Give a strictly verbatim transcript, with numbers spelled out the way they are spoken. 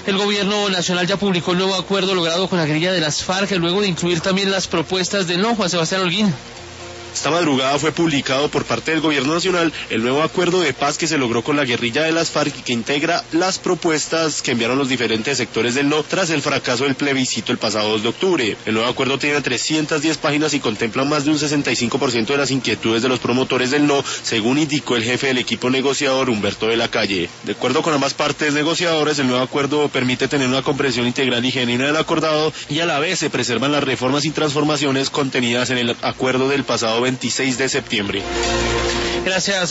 El gobierno nacional ya publicó el nuevo acuerdo logrado con la guerrilla de las FARC, luego de incluir también las propuestas del no. Juan Sebastián Holguín. Esta madrugada fue publicado por parte del Gobierno Nacional el nuevo acuerdo de paz que se logró con la guerrilla de las FARC y que integra las propuestas que enviaron los diferentes sectores del no tras el fracaso del plebiscito el pasado dos de octubre. El nuevo acuerdo tiene trescientas diez páginas y contempla más de un sesenta y cinco por ciento de las inquietudes de los promotores del no, según indicó el jefe del equipo negociador, Humberto de la Calle. De acuerdo con ambas partes negociadoras, el nuevo acuerdo permite tener una comprensión integral y genuina del acordado y a la vez se preservan las reformas y transformaciones contenidas en el acuerdo del pasado veintiséis de septiembre. Gracias.